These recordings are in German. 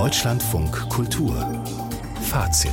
Deutschlandfunk Kultur Fazit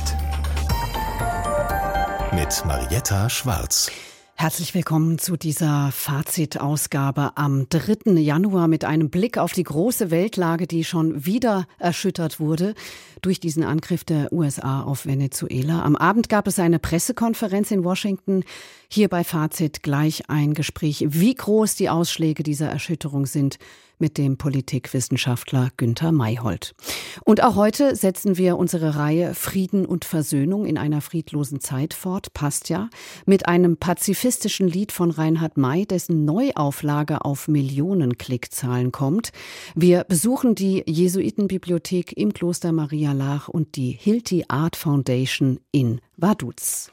mit Marietta Schwarz. Herzlich willkommen zu dieser Fazit-Ausgabe am 3. Januar mit einem Blick auf die große Weltlage, die schon wieder erschüttert wurde durch diesen Angriff der USA auf Venezuela. Am Abend gab es eine Pressekonferenz in Washington. Hier bei Fazit gleich ein Gespräch, wie groß die Ausschläge dieser Erschütterung sind, mit dem Politikwissenschaftler Günther Mayhold. Und auch heute setzen wir unsere Reihe Frieden und Versöhnung in einer friedlosen Zeit fort, passt ja, mit einem pazifistischen Lied von Reinhard May, dessen Neuauflage auf Millionen Klickzahlen kommt. Wir besuchen die Jesuitenbibliothek im Kloster Maria Laach und die Hilti Art Foundation in Vaduz.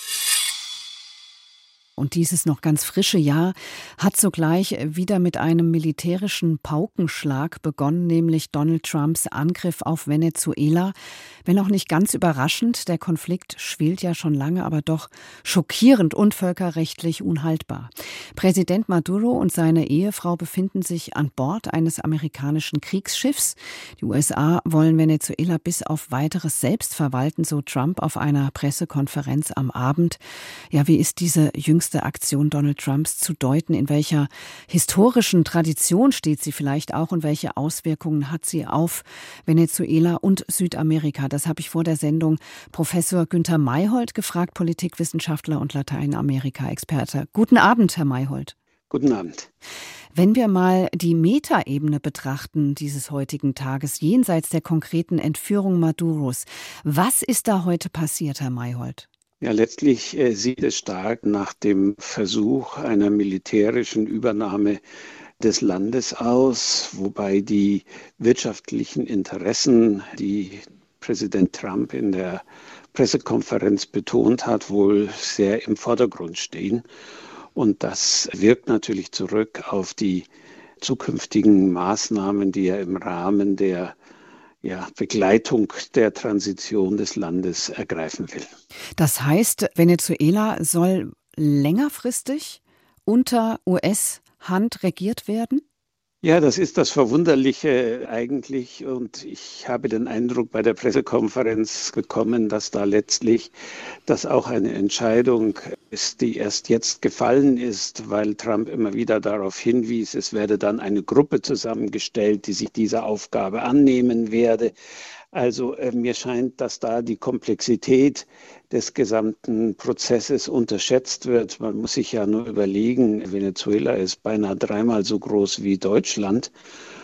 Und dieses noch ganz frische Jahr hat sogleich wieder mit einem militärischen Paukenschlag begonnen, nämlich Donald Trumps Angriff auf Venezuela. Wenn auch nicht ganz überraschend, der Konflikt schwelt ja schon lange, aber doch schockierend und völkerrechtlich unhaltbar. Präsident Maduro und seine Ehefrau befinden sich an Bord eines amerikanischen Kriegsschiffs. Die USA wollen Venezuela bis auf Weiteres selbst verwalten, so Trump auf einer Pressekonferenz am Abend. Ja, wie ist diese jüngste Aktion Donald Trumps zu deuten? In welcher historischen Tradition steht sie vielleicht auch und welche Auswirkungen hat sie auf Venezuela und Südamerika? Das habe ich vor der Sendung Professor Günther Mayhold gefragt, Politikwissenschaftler und Lateinamerika-Experte. Guten Abend, Herr Mayhold. Guten Abend. Wenn wir mal die Metaebene betrachten dieses heutigen Tages, jenseits der konkreten Entführung Maduros, was ist da heute passiert, Herr Mayhold? Ja, letztlich sieht es stark nach dem Versuch einer militärischen Übernahme des Landes aus, wobei die wirtschaftlichen Interessen, die Präsident Trump in der Pressekonferenz betont hat, wohl sehr im Vordergrund stehen. Und das wirkt natürlich zurück auf die zukünftigen Maßnahmen, die er im Rahmen der Begleitung der Transition des Landes ergreifen will. Das heißt, Venezuela soll längerfristig unter US-Hand regiert werden? Ja, das ist das Verwunderliche eigentlich. Und ich habe den Eindruck bei der Pressekonferenz bekommen, dass da letztlich das auch eine Entscheidung ist, die erst jetzt gefallen ist, weil Trump immer wieder darauf hinwies, es werde dann eine Gruppe zusammengestellt, die sich dieser Aufgabe annehmen werde. Also mir scheint, dass da die Komplexität des gesamten Prozesses unterschätzt wird. Man muss sich ja nur überlegen, Venezuela ist beinahe 3-mal so groß wie Deutschland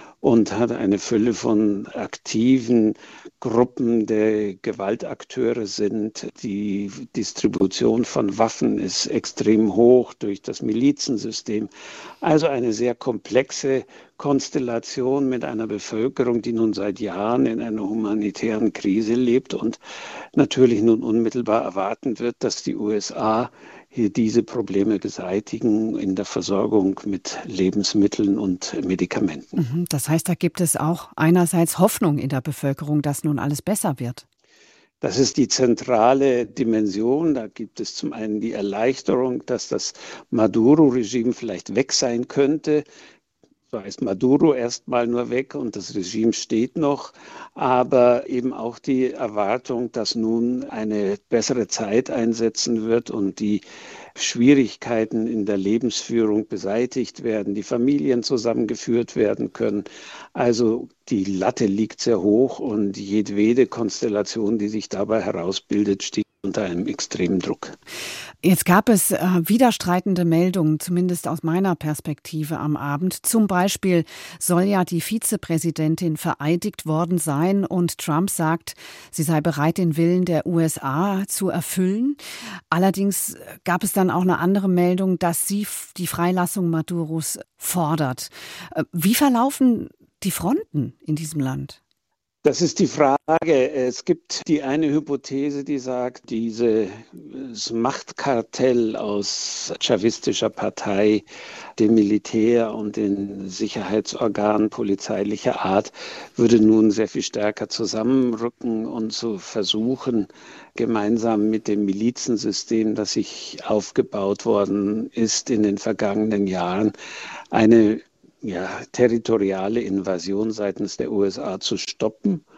und hat eine Fülle von aktiven Gruppen, der Gewaltakteure sind. Die Distribution von Waffen ist extrem hoch durch das Milizensystem. Also eine sehr komplexe Konstellation mit einer Bevölkerung, die nun seit Jahren in einer humanitären Krise lebt und natürlich nun unmittelbar erwarten wird, dass die USA hier diese Probleme beseitigen in der Versorgung mit Lebensmitteln und Medikamenten. Das heißt, da gibt es auch einerseits Hoffnung in der Bevölkerung, dass nun alles besser wird. Das ist die zentrale Dimension. Da gibt es zum einen die Erleichterung, dass das Maduro-Regime vielleicht weg sein könnte. Zwar ist Maduro erstmal nur weg und das Regime steht noch, aber eben auch die Erwartung, dass nun eine bessere Zeit einsetzen wird und die Schwierigkeiten in der Lebensführung beseitigt werden, die Familien zusammengeführt werden können. Also die Latte liegt sehr hoch und jedwede Konstellation, die sich dabei herausbildet, steht unter einem extremen Druck. Jetzt gab es widerstreitende Meldungen, zumindest aus meiner Perspektive am Abend. Zum Beispiel soll ja die Vizepräsidentin vereidigt worden sein und Trump sagt, sie sei bereit, den Willen der USA zu erfüllen. Allerdings gab es dann auch eine andere Meldung, dass sie die Freilassung Maduros fordert. Wie verlaufen die Fronten in diesem Land? Das ist die Frage. Es gibt die eine Hypothese, die sagt, dieses Machtkartell aus chavistischer Partei, dem Militär und den Sicherheitsorganen polizeilicher Art würde nun sehr viel stärker zusammenrücken und zu versuchen, gemeinsam mit dem Milizensystem, das sich aufgebaut worden ist in den vergangenen Jahren, eine territoriale Invasion seitens der USA zu stoppen.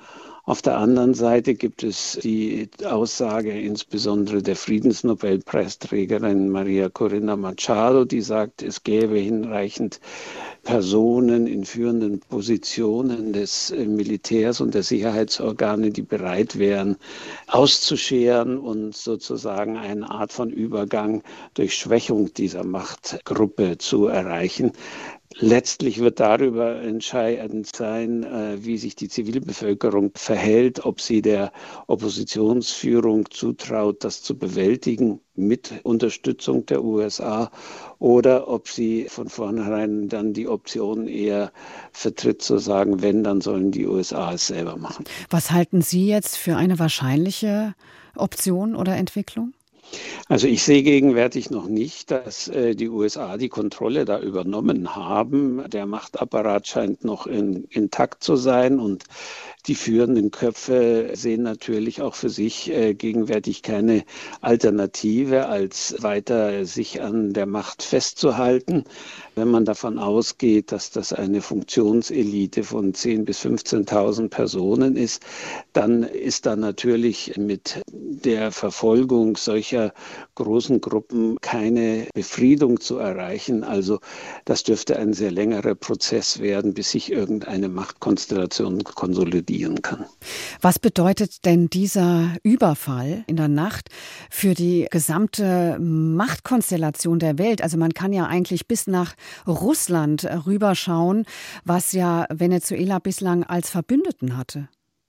Auf der anderen Seite gibt es die Aussage insbesondere der Friedensnobelpreisträgerin Maria Corina Machado, die sagt, es gäbe hinreichend Personen in führenden Positionen des Militärs und der Sicherheitsorgane, die bereit wären, auszuscheren und sozusagen eine Art von Übergang durch Schwächung dieser Machtgruppe zu erreichen. Letztlich wird darüber entscheidend sein, wie sich die Zivilbevölkerung verhält, ob sie der Oppositionsführung zutraut, das zu bewältigen mit Unterstützung der USA oder ob sie von vornherein dann die Option eher vertritt, zu sagen, wenn, dann sollen die USA es selber machen. Was halten Sie jetzt für eine wahrscheinliche Option oder Entwicklung? Also ich sehe gegenwärtig noch nicht, dass die USA die Kontrolle da übernommen haben. Der Machtapparat scheint noch intakt zu sein und die führenden Köpfe sehen natürlich auch für sich gegenwärtig keine Alternative, als weiter sich an der Macht festzuhalten. Wenn man davon ausgeht, dass das eine Funktionselite von 10.000 bis 15.000 Personen ist, dann ist da natürlich mit der Verfolgung solcher großen Gruppen keine Befriedung zu erreichen. Also das dürfte ein sehr längerer Prozess werden, bis sich irgendeine Machtkonstellation konsolidieren kann. Was bedeutet denn dieser Überfall in der Nacht für die gesamte Machtkonstellation der Welt? Also man kann ja eigentlich bis nach Russland rüberschauen, was ja Venezuela bislang als Verbündeten hatte.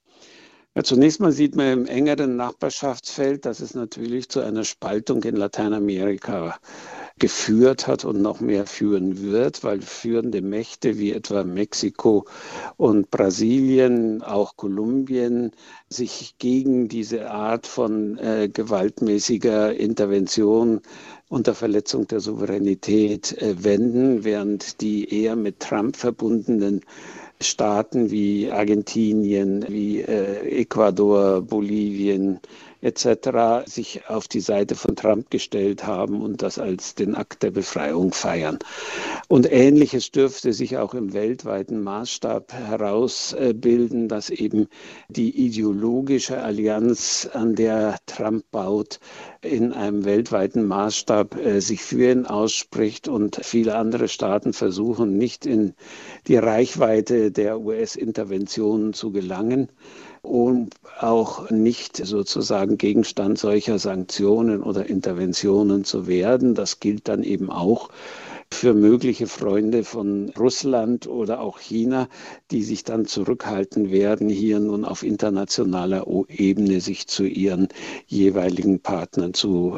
Ja, zunächst mal sieht man im engeren Nachbarschaftsfeld, dass es natürlich zu einer Spaltung in Lateinamerika geführt hat und noch mehr führen wird, weil führende Mächte wie etwa Mexiko und Brasilien, auch Kolumbien, sich gegen diese Art von gewaltmäßiger Intervention unter Verletzung der Souveränität wenden, während die eher mit Trump verbundenen Staaten wie Argentinien, wie Ecuador, Bolivien etc. sich auf die Seite von Trump gestellt haben und das als den Akt der Befreiung feiern. Und Ähnliches dürfte sich auch im weltweiten Maßstab herausbilden, dass eben die ideologische Allianz, an der Trump baut, in einem weltweiten Maßstab sich für ihn ausspricht und viele andere Staaten versuchen, nicht in die Reichweite der US-Interventionen zu gelangen, um auch nicht sozusagen Gegenstand solcher Sanktionen oder Interventionen zu werden. Das gilt dann eben auch für mögliche Freunde von Russland oder auch China, die sich dann zurückhalten werden, hier nun auf internationaler Ebene sich zu ihren jeweiligen Partnern zu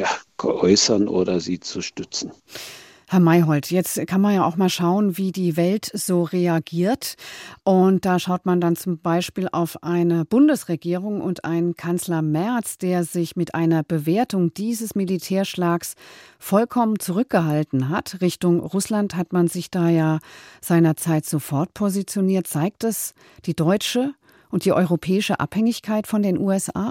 äußern oder sie zu stützen. Herr Mayholt, jetzt kann man ja auch mal schauen, wie die Welt so reagiert. Und da schaut man dann zum Beispiel auf eine Bundesregierung und einen Kanzler Merz, der sich mit einer Bewertung dieses Militärschlags vollkommen zurückgehalten hat. Richtung Russland hat man sich da ja seinerzeit sofort positioniert. Zeigt das die deutsche und die europäische Abhängigkeit von den USA?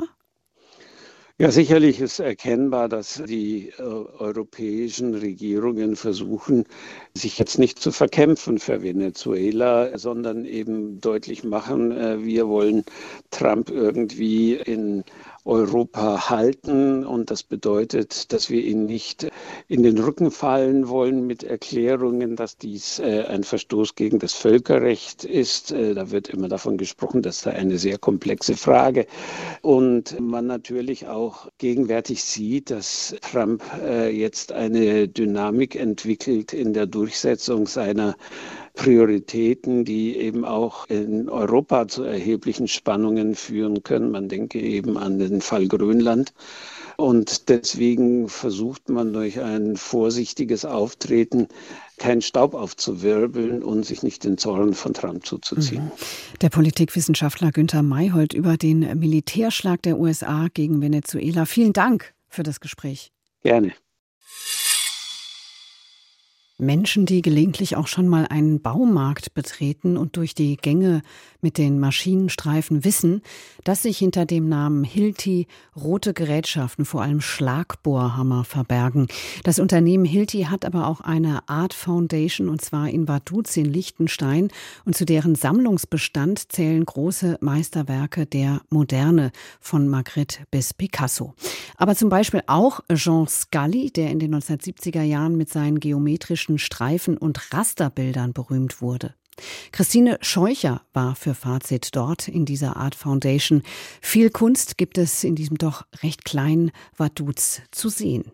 Ja, sicherlich ist erkennbar, dass die europäischen Regierungen versuchen, sich jetzt nicht zu verkämpfen für Venezuela, sondern eben deutlich machen, wir wollen Trump irgendwie in Europa halten und das bedeutet, dass wir ihn nicht in den Rücken fallen wollen mit Erklärungen, dass dies ein Verstoß gegen das Völkerrecht ist. Da wird immer davon gesprochen, das sei eine sehr komplexe Frage und man natürlich auch gegenwärtig sieht, dass Trump jetzt eine Dynamik entwickelt in der Durchsetzung seiner Prioritäten, die eben auch in Europa zu erheblichen Spannungen führen können. Man denke eben an den Fall Grönland. Und deswegen versucht man durch ein vorsichtiges Auftreten keinen Staub aufzuwirbeln und sich nicht den Zorn von Trump zuzuziehen. Der Politikwissenschaftler Günther Mayholt über den Militärschlag der USA gegen Venezuela. Vielen Dank für das Gespräch. Gerne. Menschen, die gelegentlich auch schon mal einen Baumarkt betreten und durch die Gänge mit den Maschinenstreifen wissen, dass sich hinter dem Namen Hilti rote Gerätschaften, vor allem Schlagbohrhammer, verbergen. Das Unternehmen Hilti hat aber auch eine Art Foundation, und zwar in Vaduz in Liechtenstein, und zu deren Sammlungsbestand zählen große Meisterwerke der Moderne von Magritte bis Picasso. Aber zum Beispiel auch Jean Scully, der in den 1970er Jahren mit seinen geometrischen Streifen- und Rasterbildern berühmt wurde. Christine Scheucher war für Fazit dort in dieser Art Foundation. Viel Kunst gibt es in diesem doch recht kleinen Vaduz zu sehen.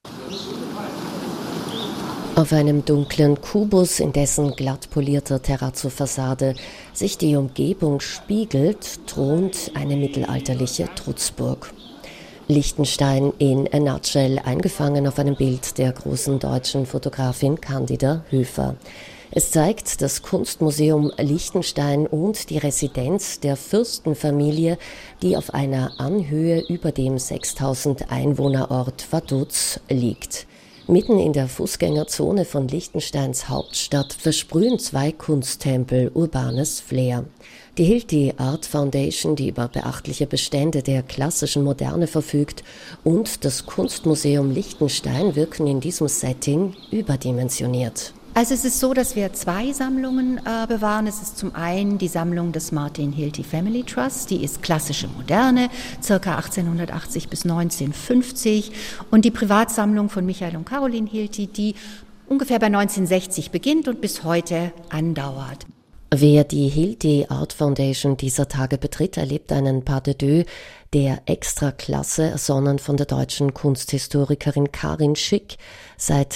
Auf einem dunklen Kubus, in dessen glatt polierter Terrazzo-Fassade sich die Umgebung spiegelt, thront eine mittelalterliche Trutzburg. Liechtenstein in a nutshell, eingefangen auf einem Bild der großen deutschen Fotografin Candida Höfer. Es zeigt das Kunstmuseum Liechtenstein und die Residenz der Fürstenfamilie, die auf einer Anhöhe über dem 6000 Einwohnerort Vaduz liegt. Mitten in der Fußgängerzone von Liechtensteins Hauptstadt versprühen 2 Kunsttempel urbanes Flair. Die Hilti Art Foundation, die über beachtliche Bestände der klassischen Moderne verfügt, und das Kunstmuseum Liechtenstein wirken in diesem Setting überdimensioniert. Also es ist so, dass wir 2 Sammlungen bewahren. Es ist zum einen die Sammlung des Martin Hilti Family Trust, die ist klassische Moderne, ca. 1880 bis 1950, und die Privatsammlung von Michael und Caroline Hilti, die ungefähr bei 1960 beginnt und bis heute andauert. Wer die Hilti Art Foundation dieser Tage betritt, erlebt einen Pas de deux der Extraklasse, ersonnen von der deutschen Kunsthistorikerin Karin Schick, seit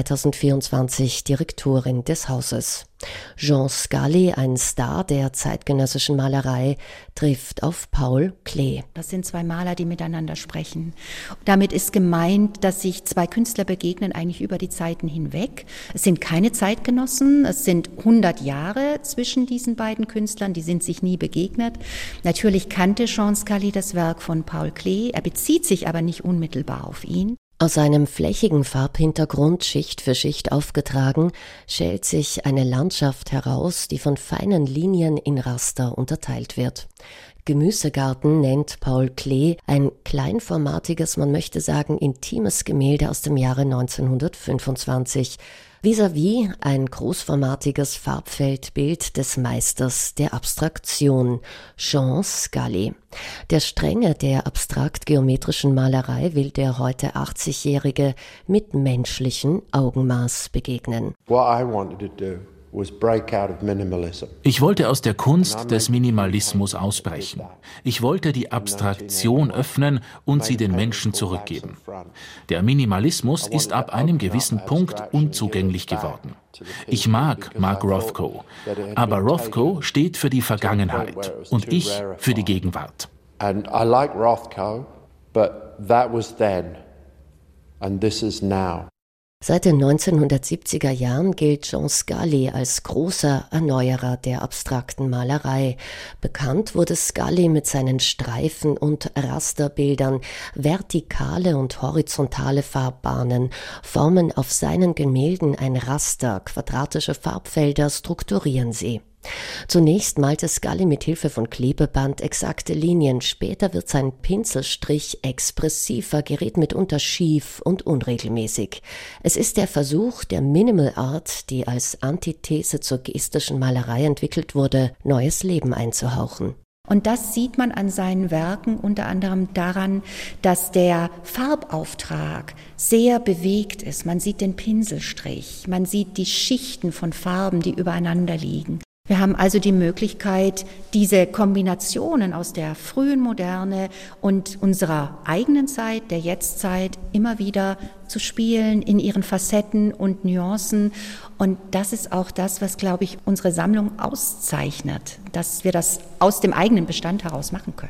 2024 Direktorin des Hauses. Jean Scully, ein Star der zeitgenössischen Malerei, trifft auf Paul Klee. Das sind 2 Maler, die miteinander sprechen. Damit ist gemeint, dass sich 2 Künstler begegnen, eigentlich über die Zeiten hinweg. Es sind keine Zeitgenossen, es sind 100 Jahre zwischen diesen beiden Künstlern, die sind sich nie begegnet. Natürlich kannte Jean Scully das Werk von Paul Klee, er bezieht sich aber nicht unmittelbar auf ihn. Aus einem flächigen Farbhintergrund, Schicht für Schicht aufgetragen, schält sich eine Landschaft heraus, die von feinen Linien in Raster unterteilt wird. Gemüsegarten nennt Paul Klee ein kleinformatiges, man möchte sagen intimes Gemälde aus dem Jahre 1925. Vis-à-vis ein großformatiges Farbfeldbild des Meisters der Abstraktion, Jean Scully. Der Strenge der abstrakt-geometrischen Malerei will der heute 80-Jährige mit menschlichem Augenmaß begegnen. Ich wollte aus der Kunst des Minimalismus ausbrechen. Ich wollte die Abstraktion öffnen und sie den Menschen zurückgeben. Der Minimalismus ist ab einem gewissen Punkt unzugänglich geworden. Ich mag Mark Rothko, aber Rothko steht für die Vergangenheit und ich für die Gegenwart. And I like Rothko, but that was then and this is now. Seit den 1970er Jahren gilt Jean Scully als großer Erneuerer der abstrakten Malerei. Bekannt wurde Scully mit seinen Streifen- und Rasterbildern. Vertikale und horizontale Farbbahnen formen auf seinen Gemälden ein Raster, quadratische Farbfelder strukturieren sie. Zunächst malte Scully mit Hilfe von Klebeband exakte Linien, später wird sein Pinselstrich expressiver, gerät mitunter schief und unregelmäßig. Es ist der Versuch der Minimal Art, die als Antithese zur gestischen Malerei entwickelt wurde, neues Leben einzuhauchen. Und das sieht man an seinen Werken unter anderem daran, dass der Farbauftrag sehr bewegt ist. Man sieht den Pinselstrich, man sieht die Schichten von Farben, die übereinander liegen. Wir haben also die Möglichkeit, diese Kombinationen aus der frühen Moderne und unserer eigenen Zeit, der Jetztzeit, immer wieder zu spielen in ihren Facetten und Nuancen. Und das ist auch das, was, glaube ich, unsere Sammlung auszeichnet, dass wir das aus dem eigenen Bestand heraus machen können.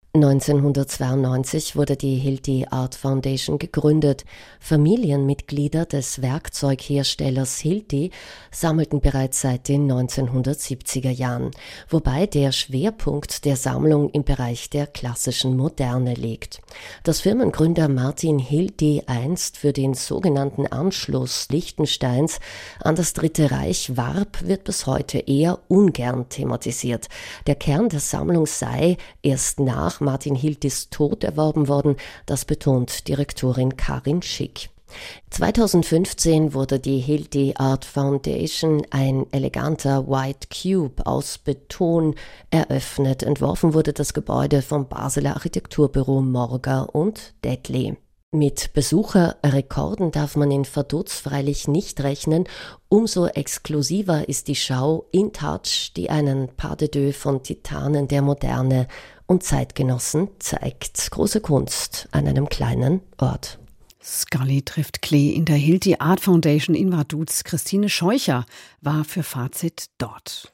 1992 wurde die Hilti Art Foundation gegründet. Familienmitglieder des Werkzeugherstellers Hilti sammelten bereits seit den 1970er Jahren, wobei der Schwerpunkt der Sammlung im Bereich der klassischen Moderne liegt. Dass Firmengründer Martin Hilti einst für den sogenannten Anschluss Liechtensteins an das Dritte Reich warb, wird bis heute eher ungern thematisiert. Der Kern der Sammlung sei erst nach Martin Hiltis Tod erworben worden, das betont Direktorin Karin Schick. 2015 wurde die Hilti Art Foundation, ein eleganter White Cube aus Beton, eröffnet. Entworfen wurde das Gebäude vom Basler Architekturbüro Morger und Dettli. Mit Besucherrekorden darf man in Vaduz freilich nicht rechnen. Umso exklusiver ist die Schau In Touch, die einen Pas de deux von Titanen der Moderne und Zeitgenossen zeigt. Große Kunst an einem kleinen Ort. Scully trifft Klee in der Hilti Art Foundation in Vaduz. Christine Scheucher war für Fazit dort.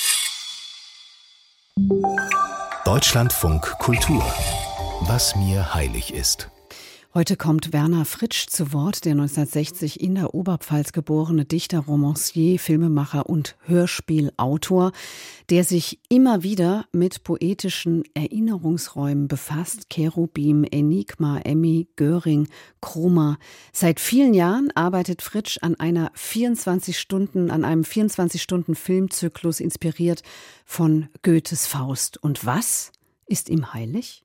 Deutschlandfunk Kultur. Was mir heilig ist. Heute kommt Werner Fritsch zu Wort, der 1960 in der Oberpfalz geborene Dichter, Romancier, Filmemacher und Hörspielautor, der sich immer wieder mit poetischen Erinnerungsräumen befasst. Cherubim, Enigma, Emmy, Göring, Chroma. Seit vielen Jahren arbeitet Fritsch an einem 24-Stunden-Filmzyklus, inspiriert von Goethes Faust. Und was ist ihm heilig?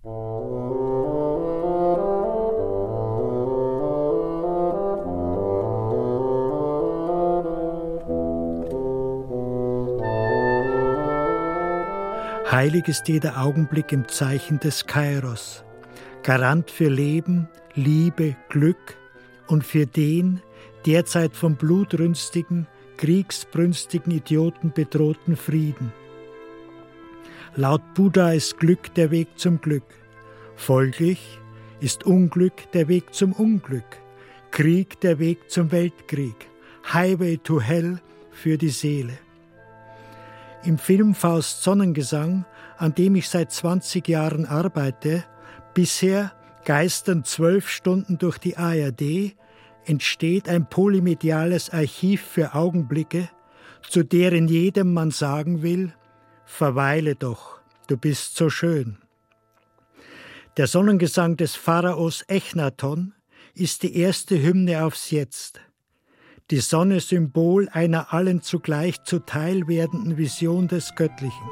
Heilig ist jeder Augenblick im Zeichen des Kairos, Garant für Leben, Liebe, Glück und für den derzeit vom blutrünstigen, kriegsbrünstigen Idioten bedrohten Frieden. Laut Buddha ist Glück der Weg zum Glück. Folglich ist Unglück der Weg zum Unglück, Krieg der Weg zum Weltkrieg, Highway to Hell für die Seele. Im Film Faust Sonnengesang, an dem ich seit 20 Jahren arbeite, bisher geistern 12 Stunden durch die ARD, entsteht ein polymediales Archiv für Augenblicke, zu deren jedem man sagen will, verweile doch, du bist so schön. Der Sonnengesang des Pharaos Echnaton ist die erste Hymne aufs Jetzt. Die Sonne Symbol einer allen zugleich zuteil werdenden Vision des Göttlichen.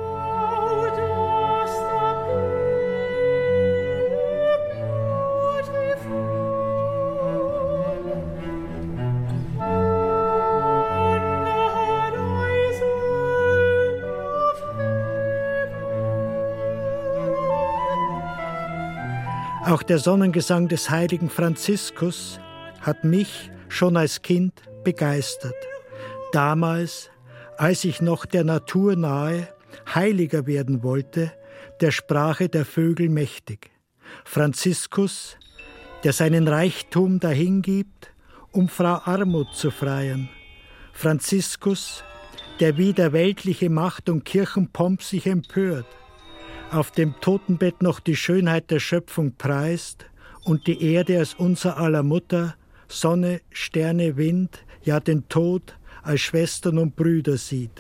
Auch der Sonnengesang des heiligen Franziskus hat mich schon als Kind begeistert. Damals, als ich noch der Natur nahe, heiliger werden wollte, der Sprache der Vögel mächtig. Franziskus, der seinen Reichtum dahingibt, um Frau Armut zu freien. Franziskus, der wider weltliche Macht und Kirchenpomp sich empört, auf dem Totenbett noch die Schönheit der Schöpfung preist und die Erde als unser aller Mutter, Sonne, Sterne, Wind, ja den Tod als Schwestern und Brüder sieht.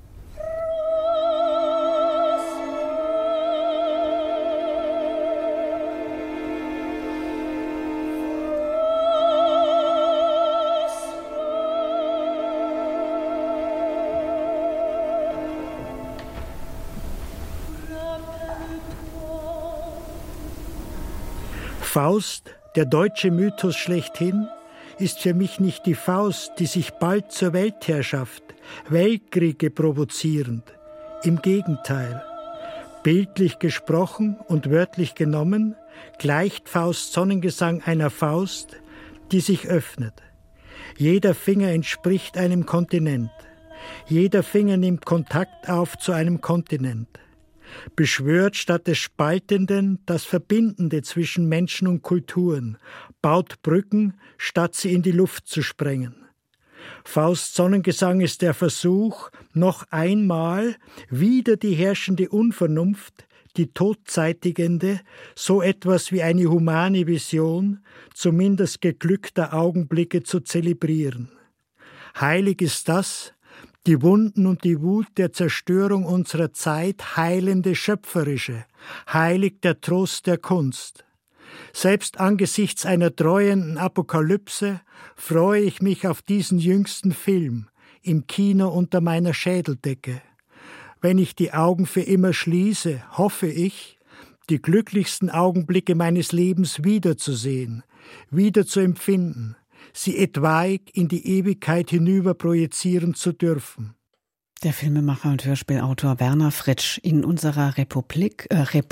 Faust, der deutsche Mythos schlechthin, ist für mich nicht die Faust, die sich bald zur Weltherrschaft, Weltkriege provozierend. Im Gegenteil. Bildlich gesprochen und wörtlich genommen, gleicht Fausts Sonnengesang einer Faust, die sich öffnet. Jeder Finger entspricht einem Kontinent. Jeder Finger nimmt Kontakt auf zu einem Kontinent. Beschwört statt des Spaltenden das Verbindende zwischen Menschen und Kulturen, baut Brücken, statt sie in die Luft zu sprengen. Fausts Sonnengesang ist der Versuch, noch einmal wider die herrschende Unvernunft die todzeitigende, so etwas wie eine humane Vision, zumindest geglückter Augenblicke zu zelebrieren. Heilig ist das, die Wunden und die Wut der Zerstörung unserer Zeit heilende Schöpferische, heilig der Trost der Kunst. Selbst angesichts einer dreuenden Apokalypse freue ich mich auf diesen jüngsten Film, im Kino unter meiner Schädeldecke. Wenn ich die Augen für immer schließe, hoffe ich, die glücklichsten Augenblicke meines Lebens wiederzusehen, wieder zu empfinden, sie etwaig in die Ewigkeit hinüber projizieren zu dürfen. Der Filmemacher und Hörspielautor Werner Fritsch in unserer Rubrik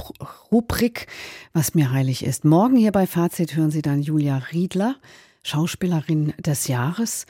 Was mir heilig ist. Morgen hier bei Fazit hören Sie dann Julia Riedler, Schauspielerin des Jahres.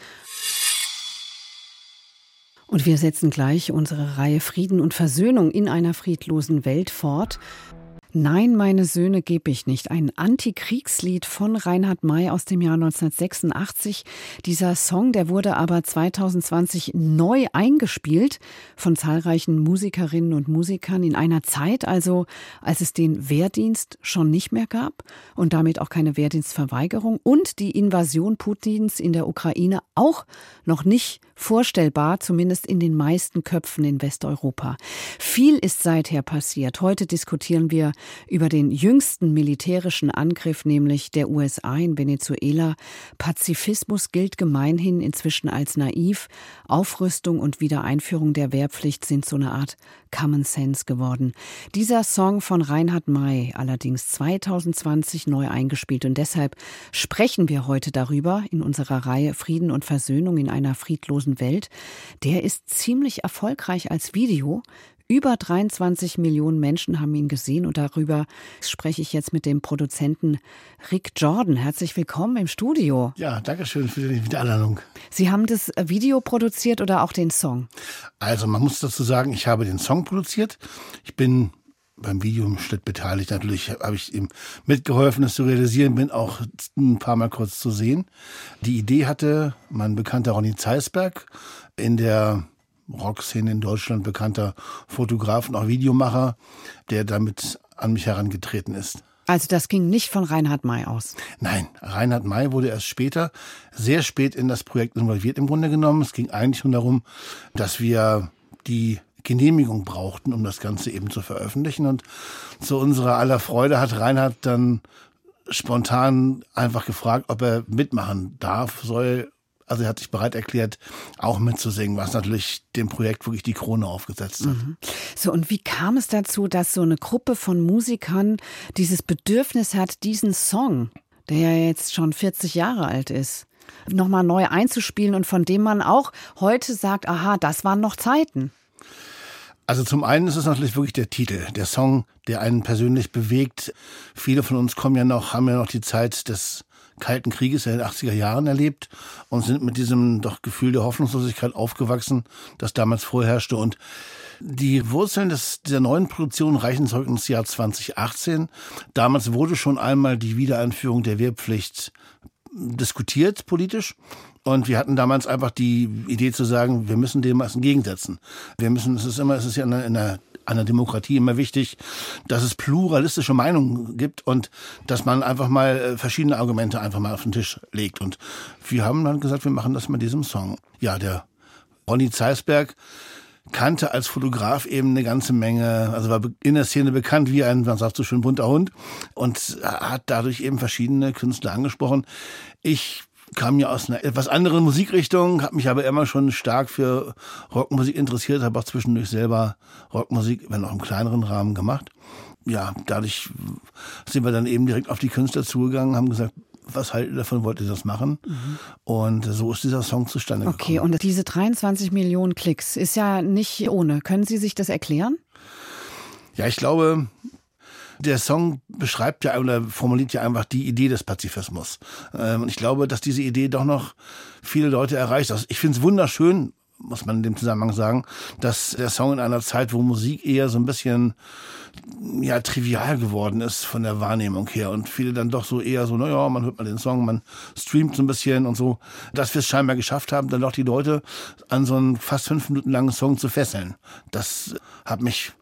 Und wir setzen gleich unsere Reihe Frieden und Versöhnung in einer friedlosen Welt fort. Nein, meine Söhne geb ich nicht. Ein Antikriegslied von Reinhard May aus dem Jahr 1986. Dieser Song, der wurde aber 2020 neu eingespielt von zahlreichen Musikerinnen und Musikern in einer Zeit, also als es den Wehrdienst schon nicht mehr gab und damit auch keine Wehrdienstverweigerung und die Invasion Putins in der Ukraine auch noch nicht vorstellbar, zumindest in den meisten Köpfen in Westeuropa. Viel ist seither passiert. Heute diskutieren wir über den jüngsten militärischen Angriff, nämlich der USA in Venezuela. Pazifismus gilt gemeinhin inzwischen als naiv. Aufrüstung und Wiedereinführung der Wehrpflicht sind so eine Art Common Sense geworden. Dieser Song von Reinhard May allerdings 2020 neu eingespielt und deshalb sprechen wir heute darüber in unserer Reihe Frieden und Versöhnung in einer friedlosen Welt. Der ist ziemlich erfolgreich als Video. Über 23 Millionen Menschen haben ihn gesehen und darüber spreche ich jetzt mit dem Produzenten Rick Jordan. Herzlich willkommen im Studio. Ja, danke schön für die Wiedereinladung. Sie haben das Video produziert oder auch den Song? Also man muss dazu sagen, ich habe den Song produziert. Ich bin beim Videoschnitt beteiligt. Natürlich habe ich ihm mitgeholfen, es zu realisieren, bin auch ein paar Mal kurz zu sehen. Die Idee hatte mein bekannter Ronny Zeisberg, in der Rockszene in Deutschland bekannter Fotograf und auch Videomacher, der damit an mich herangetreten ist. Also das ging nicht von Reinhard May aus? Nein, Reinhard May wurde erst später, sehr spät in das Projekt involviert im Grunde genommen. Es ging eigentlich nur darum, dass wir die Genehmigung brauchten, um das Ganze eben zu veröffentlichen. Und zu unserer aller Freude hat Reinhard dann spontan einfach gefragt, ob er mitmachen darf, soll. Also er hat sich bereit erklärt, auch mitzusingen, was natürlich dem Projekt wirklich die Krone aufgesetzt hat. So, und wie kam es dazu, dass so eine Gruppe von Musikern dieses Bedürfnis hat, diesen Song, der ja jetzt schon 40 Jahre alt ist, nochmal neu einzuspielen und von dem man auch heute sagt, aha, das waren noch Zeiten? Also zum einen ist es natürlich wirklich der Titel, der Song, der einen persönlich bewegt. Viele von uns haben ja noch die Zeit des Kalten Krieges in den 80er Jahren erlebt und sind mit diesem doch Gefühl der Hoffnungslosigkeit aufgewachsen, das damals vorherrschte. Und die Wurzeln dieser neuen Produktion reichen zurück ins Jahr 2018. Damals wurde schon einmal die Wiedereinführung der Wehrpflicht diskutiert politisch. Und wir hatten damals einfach die Idee zu sagen, wir müssen dem was entgegensetzen. Es ist ja in einer Demokratie immer wichtig, dass es pluralistische Meinungen gibt und dass man einfach mal verschiedene Argumente einfach mal auf den Tisch legt. Und wir haben dann gesagt, wir machen das mit diesem Song. Ja, der Ronny Zeisberg kannte als Fotograf eben eine ganze Menge, also war in der Szene bekannt wie ein, man sagt so schön, bunter Hund und hat dadurch eben verschiedene Künstler angesprochen. Ich kam ja aus einer etwas anderen Musikrichtung, habe mich aber immer schon stark für Rockmusik interessiert, habe auch zwischendurch selber Rockmusik, wenn auch im kleineren Rahmen, gemacht. Ja, dadurch sind wir dann eben direkt auf die Künstler zugegangen, haben gesagt, was haltet ihr davon, wollt ihr das machen? Und so ist dieser Song zustande gekommen. Okay, und diese 23 Millionen Klicks ist ja nicht ohne. Können Sie sich das erklären? Ja, ich glaube, der Song beschreibt ja oder formuliert ja einfach die Idee des Pazifismus. Und ich glaube, dass diese Idee doch noch viele Leute erreicht. Also ich finde es wunderschön, muss man in dem Zusammenhang sagen, dass der Song in einer Zeit, wo Musik eher so ein bisschen trivial geworden ist von der Wahrnehmung her und viele dann doch so eher so, naja, man hört mal den Song, man streamt so ein bisschen und so, dass wir es scheinbar geschafft haben, dann doch die Leute an so einen fast 5 Minuten langen Song zu fesseln. Das hat mich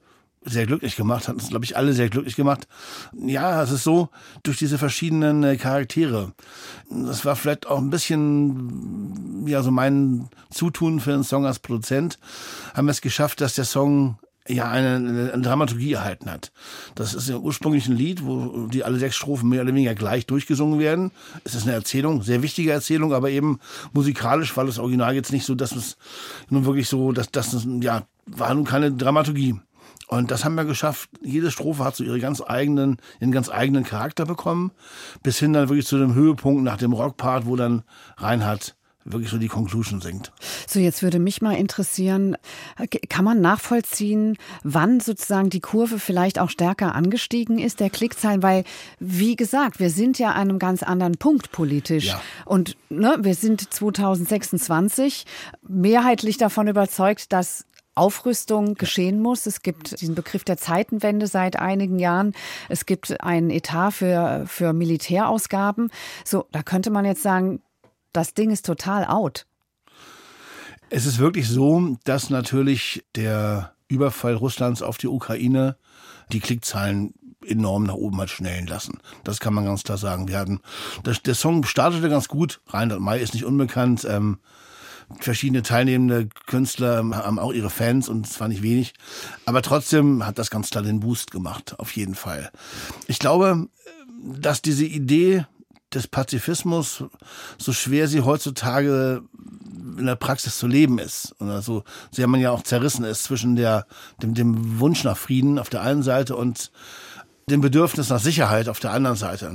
sehr glücklich gemacht, hat uns, glaube ich, alle sehr glücklich gemacht. Ja, es ist so, durch diese verschiedenen Charaktere. Das war vielleicht auch ein bisschen, ja, so mein Zutun für den Song als Produzent. Haben wir es geschafft, dass der Song ja eine Dramaturgie erhalten hat. Das ist im ursprünglichen Lied, wo die alle 6 Strophen mehr oder weniger gleich durchgesungen werden. Es ist eine Erzählung, sehr wichtige Erzählung, aber eben musikalisch war das Original jetzt nicht so, dass es nun wirklich so, dass das ja war nun keine Dramaturgie. Und das haben wir geschafft. Jede Strophe hat so ihren ganz eigenen Charakter bekommen, bis hin dann wirklich zu dem Höhepunkt nach dem Rockpart, wo dann Reinhard wirklich so die Conclusion singt. So, jetzt würde mich mal interessieren, kann man nachvollziehen, wann sozusagen die Kurve vielleicht auch stärker angestiegen ist, der Klickzahlen? Weil, wie gesagt, wir sind ja an einem ganz anderen Punkt politisch. Ja. Und wir sind 2026 mehrheitlich davon überzeugt, dass Aufrüstung geschehen muss. Es gibt diesen Begriff der Zeitenwende seit einigen Jahren. Es gibt einen Etat für Militärausgaben. So, da könnte man jetzt sagen, das Ding ist total out. Es ist wirklich so, dass natürlich der Überfall Russlands auf die Ukraine die Klickzahlen enorm nach oben hat schnellen lassen. Das kann man ganz klar sagen. Der Song startete ganz gut. Reinhard May ist nicht unbekannt. Verschiedene teilnehmende Künstler haben auch ihre Fans und es war nicht wenig. Aber trotzdem hat das ganz klar den Boost gemacht, auf jeden Fall. Ich glaube, dass diese Idee des Pazifismus, so schwer sie heutzutage in der Praxis zu leben ist, oder so sehr man ja auch zerrissen ist zwischen dem Wunsch nach Frieden auf der einen Seite und dem Bedürfnis nach Sicherheit auf der anderen Seite.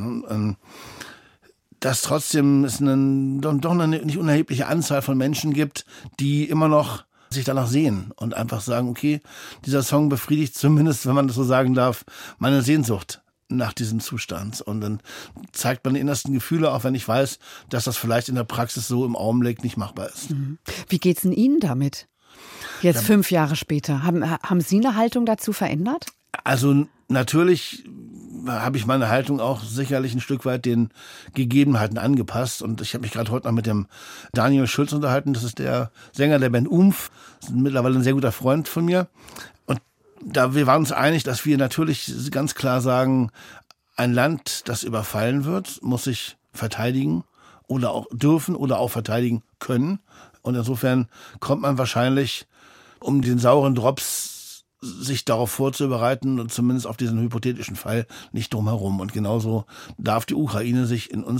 Dass trotzdem es doch eine nicht unerhebliche Anzahl von Menschen gibt, die immer noch sich danach sehen und einfach sagen, okay, dieser Song befriedigt zumindest, wenn man das so sagen darf, meine Sehnsucht nach diesem Zustand. Und dann zeigt man die innersten Gefühle, auch wenn ich weiß, dass das vielleicht in der Praxis so im Augenblick nicht machbar ist. Wie geht's denn Ihnen damit? Jetzt 5 Jahre später. Haben Sie eine Haltung dazu verändert? Also natürlich habe ich meine Haltung auch sicherlich ein Stück weit den Gegebenheiten angepasst. Und ich habe mich gerade heute noch mit dem Daniel Schulz unterhalten. Das ist der Sänger der Band Umf. Das ist mittlerweile ein sehr guter Freund von mir. Und wir waren uns einig, dass wir natürlich ganz klar sagen, ein Land, das überfallen wird, muss sich verteidigen oder auch dürfen oder auch verteidigen können. Und insofern kommt man wahrscheinlich, um den sauren Drops sich darauf vorzubereiten und zumindest auf diesen hypothetischen Fall nicht drum herum. Und genauso darf die Ukraine sich in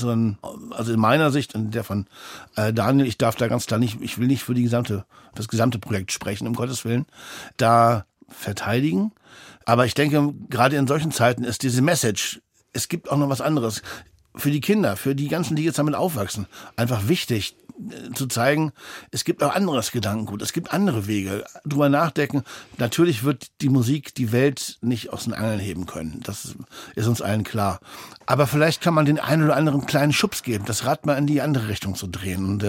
meiner Sicht und der von Daniel, ich darf da ganz klar nicht, ich will nicht für das gesamte Projekt sprechen, um Gottes Willen, da verteidigen. Aber ich denke, gerade in solchen Zeiten ist diese Message, es gibt auch noch was anderes. Für die Kinder, für die ganzen, die jetzt damit aufwachsen, einfach wichtig zu zeigen, es gibt auch anderes Gedankengut, es gibt andere Wege, drüber nachdenken. Natürlich wird die Musik die Welt nicht aus den Angeln heben können, das ist uns allen klar. Aber vielleicht kann man den einen oder anderen kleinen Schubs geben, das Rad mal in die andere Richtung zu drehen. Und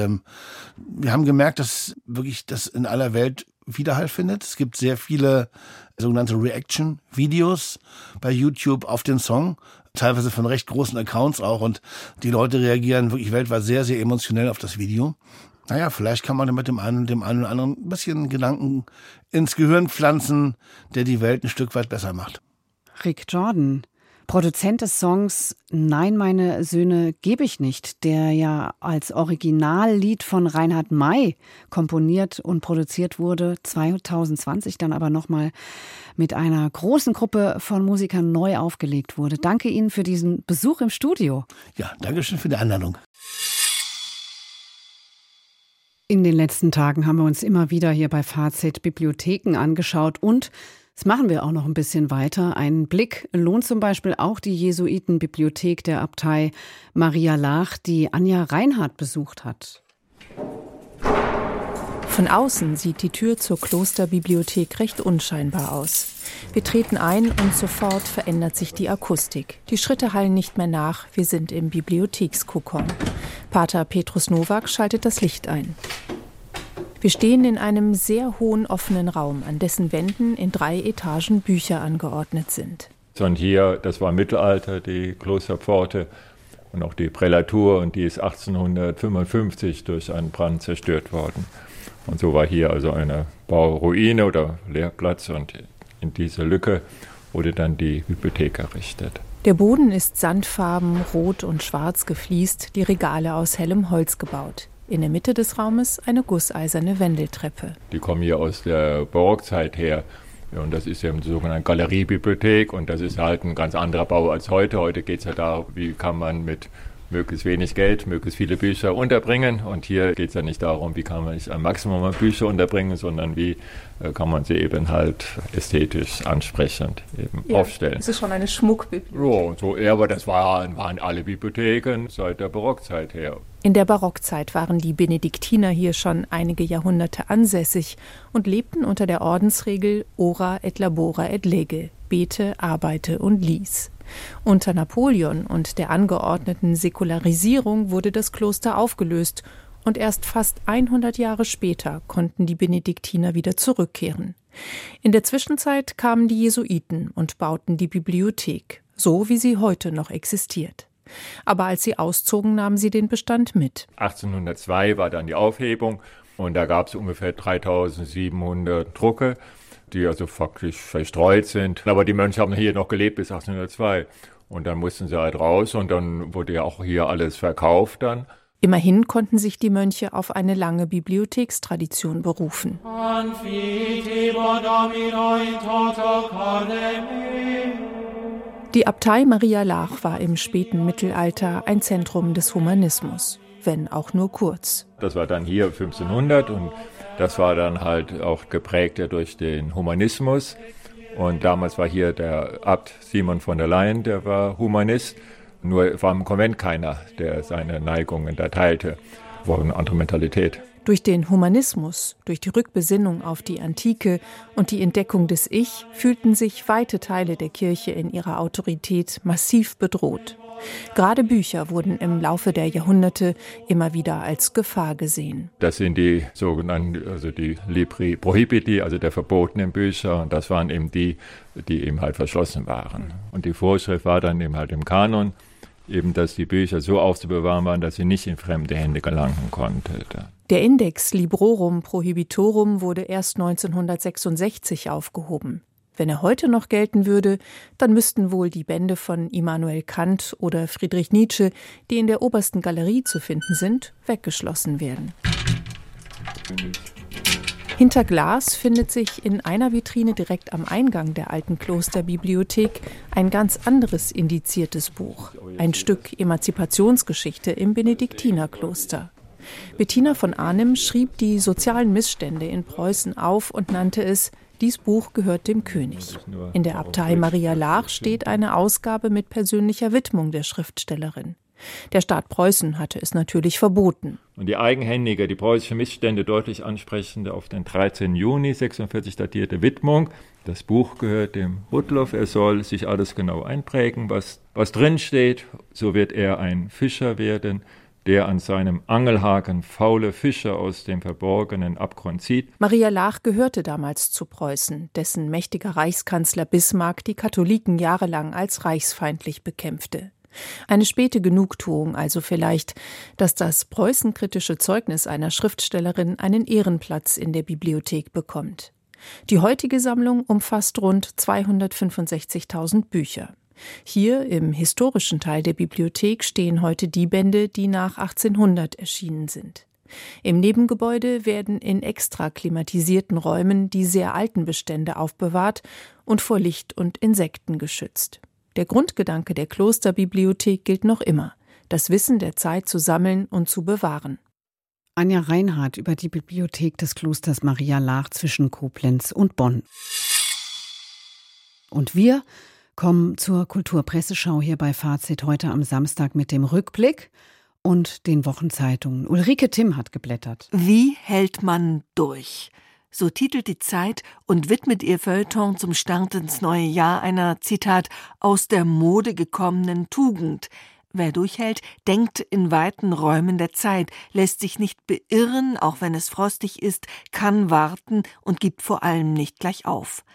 wir haben gemerkt, dass wirklich das in aller Welt Widerhall findet. Es gibt sehr viele sogenannte Reaction-Videos bei YouTube auf den Song, teilweise von recht großen Accounts auch, und die Leute reagieren wirklich weltweit sehr, sehr emotionell auf das Video. Naja, vielleicht kann man mit dem einen oder anderen ein bisschen Gedanken ins Gehirn pflanzen, der die Welt ein Stück weit besser macht. Rick Jordan, Produzent des Songs Nein, meine Söhne gebe ich nicht, der ja als Originallied von Reinhard May komponiert und produziert wurde, 2020 dann aber nochmal mit einer großen Gruppe von Musikern neu aufgelegt wurde. Danke Ihnen für diesen Besuch im Studio. Ja, danke schön für die Einladung. In den letzten Tagen haben wir uns immer wieder hier bei FAZ Bibliotheken angeschaut und das machen wir auch noch ein bisschen weiter. Ein Blick lohnt zum Beispiel auch die Jesuitenbibliothek der Abtei Maria Laach, die Anja Reinhardt besucht hat. Von außen sieht die Tür zur Klosterbibliothek recht unscheinbar aus. Wir treten ein und sofort verändert sich die Akustik. Die Schritte hallen nicht mehr nach, wir sind im Bibliothekskokon. Pater Petrus Nowak schaltet das Licht ein. Wir stehen in einem sehr hohen offenen Raum, an dessen Wänden in 3 Etagen Bücher angeordnet sind. Und hier, das war Mittelalter, die Klosterpforte und auch die Prälatur, und die ist 1855 durch einen Brand zerstört worden. Und so war hier also eine Bauruine oder Lehrplatz, und in diese Lücke wurde dann die Bibliothek errichtet. Der Boden ist sandfarben, rot und schwarz gefliest, die Regale aus hellem Holz gebaut. In der Mitte des Raumes eine gusseiserne Wendeltreppe. Die kommen hier aus der Barockzeit her. Und das ist ja eine sogenannte Galeriebibliothek und das ist halt ein ganz anderer Bau als heute. Heute geht es ja darum, wie kann man mit möglichst wenig Geld möglichst viele Bücher unterbringen. Und hier geht es ja nicht darum, wie kann man nicht ein Maximum an Bücher unterbringen, sondern wie kann man sie eben halt ästhetisch ansprechend eben aufstellen. Das ist schon eine Schmuckbibliothek. Ja, und so, aber das waren alle Bibliotheken seit der Barockzeit her. In der Barockzeit waren die Benediktiner hier schon einige Jahrhunderte ansässig und lebten unter der Ordensregel Ora et labora et lege, bete, arbeite und lies. Unter Napoleon und der angeordneten Säkularisierung wurde das Kloster aufgelöst und erst fast 100 Jahre später konnten die Benediktiner wieder zurückkehren. In der Zwischenzeit kamen die Jesuiten und bauten die Bibliothek, so wie sie heute noch existiert. Aber als sie auszogen, nahmen sie den Bestand mit. 1802 war dann die Aufhebung und da gab es ungefähr 3700 Drucke, die also faktisch verstreut sind. Aber die Mönche haben hier noch gelebt bis 1802 und dann mussten sie halt raus und dann wurde ja auch hier alles verkauft dann. Immerhin konnten sich die Mönche auf eine lange Bibliothekstradition berufen. Die Abtei Maria Laach war im späten Mittelalter ein Zentrum des Humanismus, wenn auch nur kurz. Das war dann hier 1500 und das war dann halt auch geprägt durch den Humanismus. Und damals war hier der Abt Simon von der Leyen, der war Humanist. Nur war im Konvent keiner, der seine Neigungen da teilte. War eine andere Mentalität. Durch den Humanismus, durch die Rückbesinnung auf die Antike und die Entdeckung des Ich fühlten sich weite Teile der Kirche in ihrer Autorität massiv bedroht. Gerade Bücher wurden im Laufe der Jahrhunderte immer wieder als Gefahr gesehen. Das sind die sogenannten, also die Libri Prohibiti, also der verbotenen Bücher. Und das waren eben die eben halt verschlossen waren. Und die Vorschrift war dann eben halt im Kanon, eben, dass die Bücher so aufzubewahren waren, dass sie nicht in fremde Hände gelangen konnten. Der Index Librorum Prohibitorum wurde erst 1966 aufgehoben. Wenn er heute noch gelten würde, dann müssten wohl die Bände von Immanuel Kant oder Friedrich Nietzsche, die in der obersten Galerie zu finden sind, weggeschlossen werden. Hinter Glas findet sich in einer Vitrine direkt am Eingang der alten Klosterbibliothek ein ganz anderes indiziertes Buch, ein Stück Emanzipationsgeschichte im Benediktinerkloster. Bettina von Arnim schrieb die sozialen Missstände in Preußen auf und nannte es »Dies Buch gehört dem König«. In der Abtei Maria Laach steht eine Ausgabe mit persönlicher Widmung der Schriftstellerin. Der Staat Preußen hatte es natürlich verboten. Und die eigenhändige, die preußische Missstände deutlich ansprechende, auf den 13. Juni 46 datierte Widmung. Das Buch gehört dem Rudloff. Er soll sich alles genau einprägen, was drin steht. So wird er ein Fischer werden, der an seinem Angelhaken faule Fische aus dem verborgenen Abgrund zieht. Maria Laach gehörte damals zu Preußen, dessen mächtiger Reichskanzler Bismarck die Katholiken jahrelang als reichsfeindlich bekämpfte. Eine späte Genugtuung also vielleicht, dass das preußenkritische Zeugnis einer Schriftstellerin einen Ehrenplatz in der Bibliothek bekommt. Die heutige Sammlung umfasst rund 265.000 Bücher. Hier im historischen Teil der Bibliothek stehen heute die Bände, die nach 1800 erschienen sind. Im Nebengebäude werden in extra klimatisierten Räumen die sehr alten Bestände aufbewahrt und vor Licht und Insekten geschützt. Der Grundgedanke der Klosterbibliothek gilt noch immer, das Wissen der Zeit zu sammeln und zu bewahren. Anja Reinhardt über die Bibliothek des Klosters Maria Laach zwischen Koblenz und Bonn. Und wir kommen zur Kulturpresseschau hier bei Fazit heute am Samstag mit dem Rückblick und den Wochenzeitungen. Ulrike Timm hat geblättert. Wie hält man durch? So titelt die Zeit und widmet ihr Feuilleton zum Start ins neue Jahr einer, Zitat, aus der Mode gekommenen Tugend. Wer durchhält, denkt in weiten Räumen der Zeit, lässt sich nicht beirren, auch wenn es frostig ist, kann warten und gibt vor allem nicht gleich auf.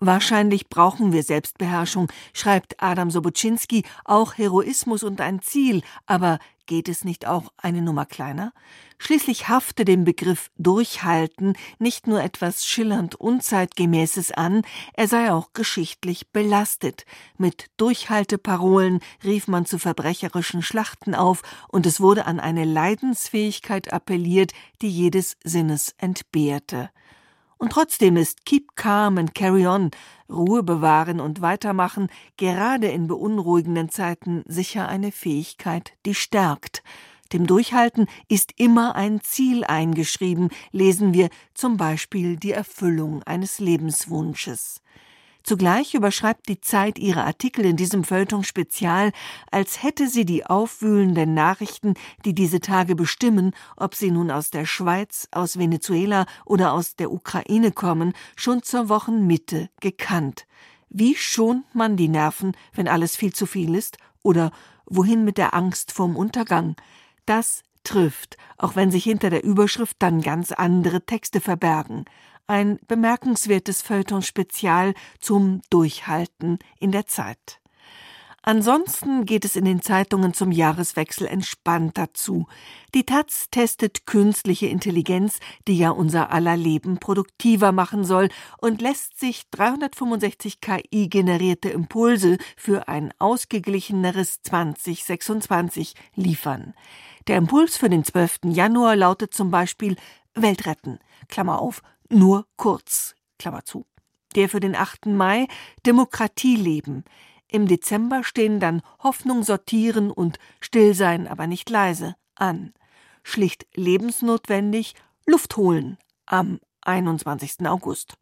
Wahrscheinlich brauchen wir Selbstbeherrschung, schreibt Adam Sobocinski, auch Heroismus und ein Ziel, aber geht es nicht auch eine Nummer kleiner? Schließlich hafte dem Begriff Durchhalten nicht nur etwas schillernd Unzeitgemäßes an, er sei auch geschichtlich belastet. Mit Durchhalteparolen rief man zu verbrecherischen Schlachten auf und es wurde an eine Leidensfähigkeit appelliert, die jedes Sinnes entbehrte. Und trotzdem ist Keep Calm and Carry On, Ruhe bewahren und weitermachen, gerade in beunruhigenden Zeiten sicher eine Fähigkeit, die stärkt. Dem Durchhalten ist immer ein Ziel eingeschrieben, lesen wir zum Beispiel die Erfüllung eines Lebenswunsches. Zugleich überschreibt die Zeit ihre Artikel in diesem Feuilleton Spezial, als hätte sie die aufwühlenden Nachrichten, die diese Tage bestimmen, ob sie nun aus der Schweiz, aus Venezuela oder aus der Ukraine kommen, schon zur Wochenmitte gekannt. Wie schont man die Nerven, wenn alles viel zu viel ist? Oder wohin mit der Angst vorm Untergang? Das trifft, auch wenn sich hinter der Überschrift dann ganz andere Texte verbergen. Ein bemerkenswertes Feuilleton-Spezial zum Durchhalten in der Zeit. Ansonsten geht es in den Zeitungen zum Jahreswechsel entspannter zu. Die taz testet künstliche Intelligenz, die ja unser aller Leben produktiver machen soll und lässt sich 365 KI-generierte Impulse für ein ausgeglicheneres 2026 liefern. Der Impuls für den 12. Januar lautet zum Beispiel Welt retten, Klammer auf, nur kurz, Klammer zu. Der für den 8. Mai Demokratie leben. Im Dezember stehen dann Hoffnung sortieren und still sein, aber nicht leise an. Schlicht lebensnotwendig Luft holen am 21. August.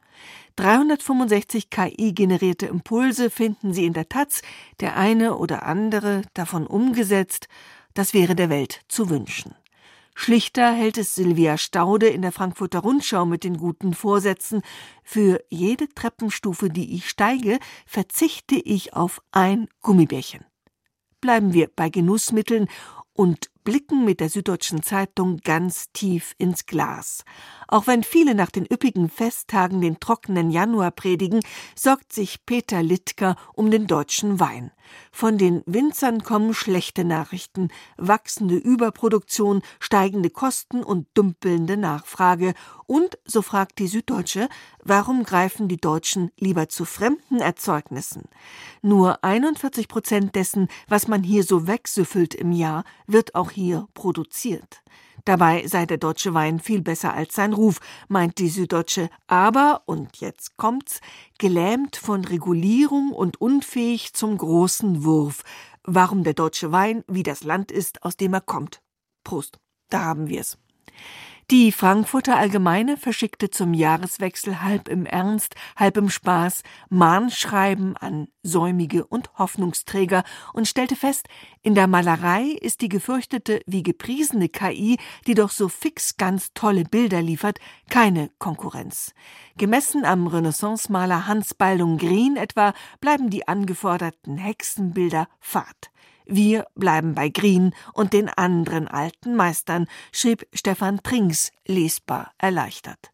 365 KI-generierte Impulse finden Sie in der taz, der eine oder andere davon umgesetzt, das wäre der Welt zu wünschen. Schlichter hält es Silvia Staude in der Frankfurter Rundschau mit den guten Vorsätzen: Für jede Treppenstufe, die ich steige, verzichte ich auf ein Gummibärchen. Bleiben wir bei Genussmitteln und blicken mit der Süddeutschen Zeitung ganz tief ins Glas. Auch wenn viele nach den üppigen Festtagen den trockenen Januar predigen, sorgt sich Peter Littker um den deutschen Wein. Von den Winzern kommen schlechte Nachrichten, wachsende Überproduktion, steigende Kosten und dümpelnde Nachfrage. Und, so fragt die Süddeutsche, warum greifen die Deutschen lieber zu fremden Erzeugnissen? Nur 41% dessen, was man hier so wegsüffelt im Jahr, wird auch hier produziert. Dabei sei der deutsche Wein viel besser als sein Ruf, meint die Süddeutsche, aber, und jetzt kommt's, gelähmt von Regulierung und unfähig zum großen Wurf. Warum der deutsche Wein wie das Land ist, aus dem er kommt. Prost, da haben wir's. Die Frankfurter Allgemeine verschickte zum Jahreswechsel halb im Ernst, halb im Spaß Mahnschreiben an Säumige und Hoffnungsträger und stellte fest, in der Malerei ist die gefürchtete wie gepriesene KI, die doch so fix ganz tolle Bilder liefert, keine Konkurrenz. Gemessen am Renaissance-Maler Hans Baldung-Grien etwa bleiben die angeforderten Hexenbilder fad. Wir bleiben bei Grien und den anderen alten Meistern, schrieb Stefan Trinks, lesbar erleichtert.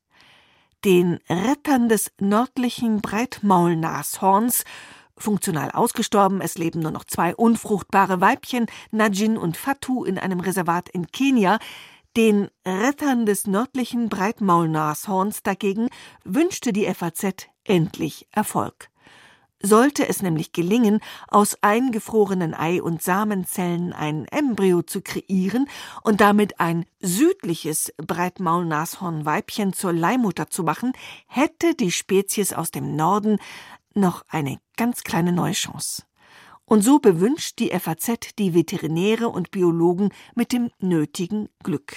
Den Rettern des nördlichen Breitmaulnashorns, funktional ausgestorben, es leben nur noch 2 unfruchtbare Weibchen, Najin und Fatu, in einem Reservat in Kenia, den Rettern des nördlichen Breitmaulnashorns dagegen wünschte die FAZ endlich Erfolg. Sollte es nämlich gelingen, aus eingefrorenen Ei- und Samenzellen ein Embryo zu kreieren und damit ein südliches Breitmaulnashornweibchen zur Leihmutter zu machen, hätte die Spezies aus dem Norden noch eine ganz kleine neue Chance. Und so bewünscht die FAZ die Veterinäre und Biologen mit dem nötigen Glück.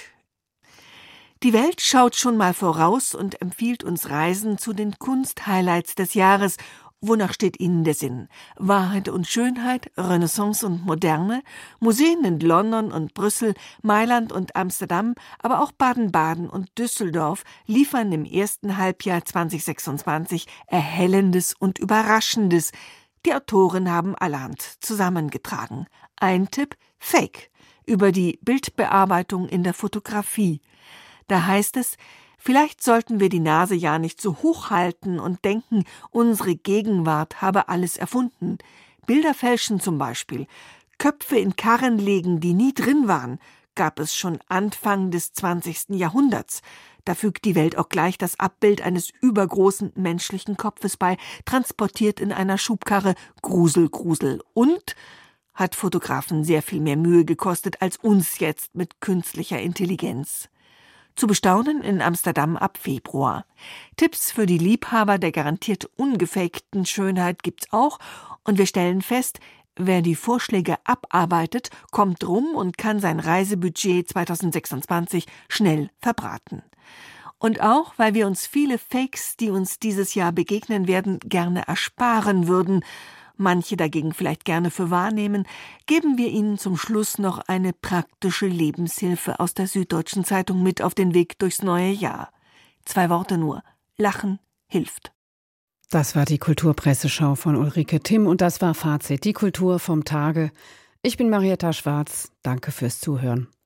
Die Welt schaut schon mal voraus und empfiehlt uns Reisen zu den Kunsthighlights des Jahres. Wonach steht Ihnen der Sinn? Wahrheit und Schönheit, Renaissance und Moderne, Museen in London und Brüssel, Mailand und Amsterdam, aber auch Baden-Baden und Düsseldorf liefern im ersten Halbjahr 2026 Erhellendes und Überraschendes. Die Autoren haben allerhand zusammengetragen. Ein Tipp: Fake, über die Bildbearbeitung in der Fotografie. Da heißt es: Vielleicht sollten wir die Nase ja nicht so hoch halten und denken, unsere Gegenwart habe alles erfunden. Bilder fälschen zum Beispiel. Köpfe in Karren legen, die nie drin waren, gab es schon Anfang des 20. Jahrhunderts. Da fügt die Welt auch gleich das Abbild eines übergroßen menschlichen Kopfes bei, transportiert in einer Schubkarre, Grusel, Grusel. Und hat Fotografen sehr viel mehr Mühe gekostet als uns jetzt mit künstlicher Intelligenz. Zu bestaunen in Amsterdam ab Februar. Tipps für die Liebhaber der garantiert ungefakten Schönheit gibt's auch. Und wir stellen fest, wer die Vorschläge abarbeitet, kommt rum und kann sein Reisebudget 2026 schnell verbraten. Und auch, weil wir uns viele Fakes, die uns dieses Jahr begegnen werden, gerne ersparen würden, manche dagegen vielleicht gerne für wahrnehmen, geben wir Ihnen zum Schluss noch eine praktische Lebenshilfe aus der Süddeutschen Zeitung mit auf den Weg durchs neue Jahr. 2 Worte nur: Lachen hilft. Das war die Kulturpresseschau von Ulrike Timm und das war Fazit, die Kultur vom Tage. Ich bin Marietta Schwarz. Danke fürs Zuhören.